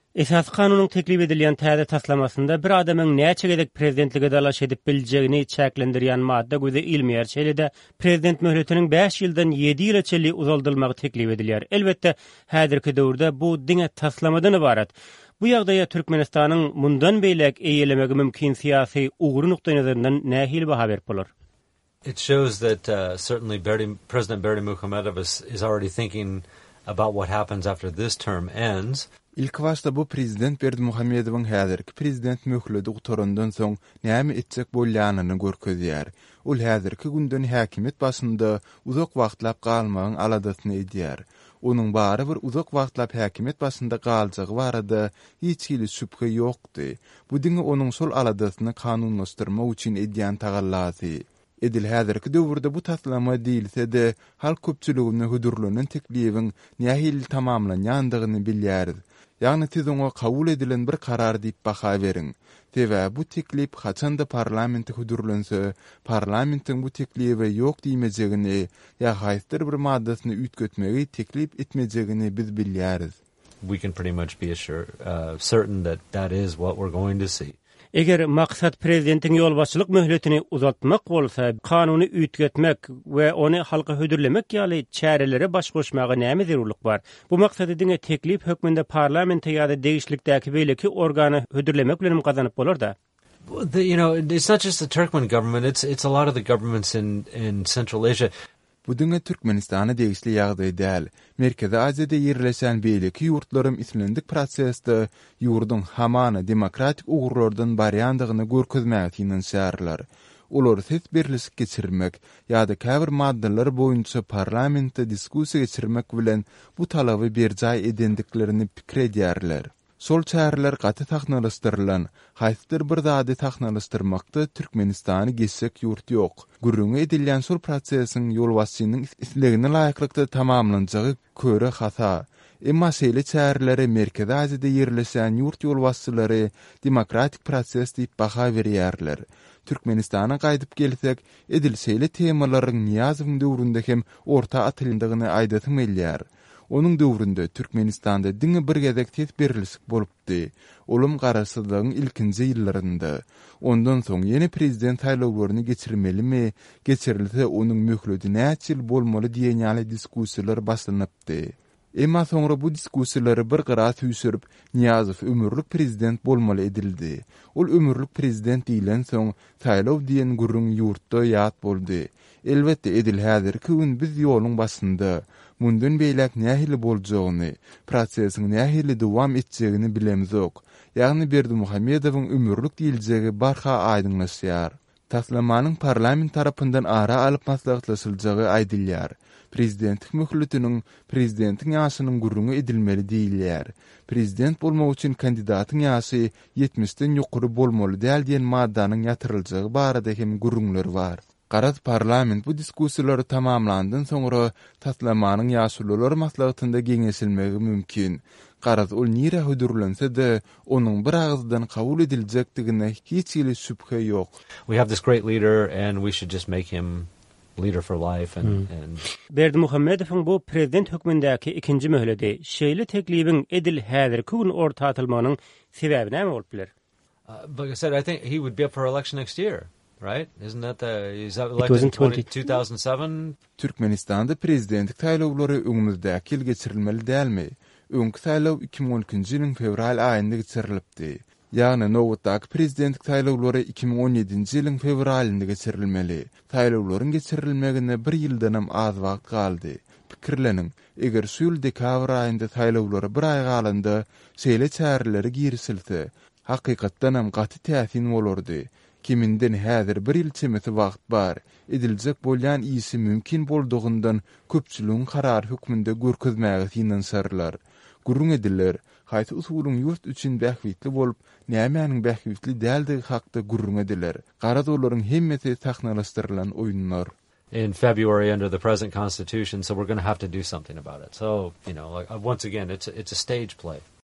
Esas kanunyň teklip edilýän täze taslamasynda bir adamyň näçe gezek prezidentlige dalaş edip biljegini çäklendirýän madda göze ilmiýär şeýle-de prezident möhletiniň 5 ýyldan 7 ýyla çeli uzaldylmagy teklip edilýär. Elbetde häzirki döwürde bu diňe taslamadan ibarat. Bu ýagdaýa Türkmenistanyň mundan beýlek eýelemegi mümkin syýasy ugury nukda nazaryndan nähili baha berip bolar? It shows that certainly President Berdy Muhamedov is already thinking about what happens after this term ends. İlk başda bu prezident Berdy Muhamedowyň häzirki prezident möhleti utaryndan soň näme etjek bolýanyny görkezýär. Ol häzirki günden häkimet başynda uzak wagtlap galmagyň aladasyny edýär. Onuň bary bir uzak wagtlap häkimet başynda galjagy barada hiç hili şüphe ýokdy. Bu diňe onuň sol aladasyny kanunlaşdyrmak üçin edýän tagallasy. Edil häzirki döwürde bu taslama diýilse-de halk köpçüligine hödürlenen teklibiň nähili tamamlanýandygyny bilýär. Ýagny siz oňa kabul edilen bir karar diýip baha beriň. Tebe bu teklip haçanda parlamentde hödürlense, parlamentiň bu teklibe ýok diýmejegini ýa haýsyr bir maddasyny ütgetmegi teklip etmejegini biz bilýäris. We can pretty much be certain that is what we're going to see. Eger maksat prezidentin ýolbaşçylyk möhletini uzatmak bolsa, kanuny ütgetmek we ony halka hödürlemek ýaly çärelere baş goşmagy näme zerurlyk bar? Bu maksady diňe teklip hökmünde parlamente ýa-da degişlikdäki beýleki organy hödürlemek bilen gazanyp bolar da. It's not just the Turkmen government, it's a lot of the governments in Central Asia. Bu diňe Türkmenistana degişli ýagdaý däl. Merkezi Aziýada ýerleşen beýleki ýurtlarym islendik prosesde ýurdun hamana demokratik ugurlardan barýandygyny görkezmäge tinenşärler. Olar ses berlisik geçirmek ýa-da käbir maddalar boýunça parlamentde diskussiýa geçirmek bilen bu talaby berjay edendiklerini pikir edýärler. Sol çäherler gaty taknalaşdyrylan, haýsyr bir zady taknalaşdyrmakda Türkmenistany geçsek ýurt ýok. Gürrüňe edilýän sol prosesiň ýolbaşçynyň islegine laýyklykda tamamlanjagy köre hata. Emma şeýle çäherlere Merkezi Aziýada ýerleşen ýurt ýolbaşçylary demokratik proses diýip baha berýärler. Türkmenistana gaýdyp gelsek, edilseýle temalaryň Niýazowyň döwründe hem orta atylyndygyny aýdatyň belýär. Onuň döwründe Türkmenistanda diňe bir gezek tes berilisik bolupdy. Olum garaşsyzlygyň ilkinji ýyllarynda. Ondan soň ýeni prezident saýlawlaryny geçirmelimi, geçirilse onuň möhleti näçe ýyl bolmaly diýen ýaly diskussiýalar başlanypdy. Emma soňra bu diskussiýalary bir gyra süýsürip Niýazow ömürlük prezident bolmaly edildi. Ol ömürlük prezident diýilen soň saýlaw diýen gurrun ýurtda ýat boldy. Elbetde edil häzirki gün biz ýoluň başynda mundan beýlek nähili boljagyny, prosesiň nähili dowam etjegini bilemizok. Ýagny Berdy Muhamedowyň ömürlük diýiljegi barha aýdyňlaşýar. Taslamanyň parlament tarapyndan ara alyp maslahatlaşylajagy aýdylýar. Prezidentlik möhletiniň prezidentiň ýaşynyň gurruny edilmeli diýilýär. Prezident bolmak üçin kandidatyň ýaşy 70-den ýokary bolmaly däl diýen maddanyň ýatyryljagy barada hem gurrunlar bar. Garaz parlament bu diskussiýalary tamamlandan soňra taslamanyň ýaşulylar maslahatynda geňeşilmegi mümkin. Garaz ol nire hödürlense-de onuň bir agzdan kabul ediljekdigine hiç ýyly şüphe ýok. We have this great leader and we should just make him leader for life and Berdy Muhammedowyň bu prezident hökmündäki ikinji möhleti şeýle teklibiň edil häzirki gün orta atylmagynyň sebebi näme bolup biler? Like I said, I think he would be up for election next year. Right? Isn't that is that elected in 2007? Türkmenistanda prezidentlik saýlawlary öňümüzdäki ýyl geçirilmeli dälmi? Öňkü saýlaw 2012-nji ýylyň fevral aýynda geçirilipdi. Ýagny nowatdaky prezidentlik saýlawlary 2017-nji ýylyň fevralynda geçirilmeli. Saýlawlaryň geçirilmegine bir ýyldanam az wagt galdy. Pikirleniň, eger şu ýyl dekabr aýynda saýlawlary bir aý galanda şeýle çäherleri girisilse, hakykatdan hem gaty täsir bolardy. Kiminden häzir bir ýyl çemeti wagt bar. Ediljek bolýan ýyşy mümkin boldugundan köpçüligiň karar hökmünde görkezmäge tinenşärler. Gurrun ediller, haýsy usulyň ýurt üçin bähwitli bolup, nämäniň bähwitli däldigi hakda gurrun ediller. Garaz olaryň hemmeti taknalaşdyrylan oýunlar. In February under the present constitution, so we're going to have to do something about it. So, like once again, it's a stage play.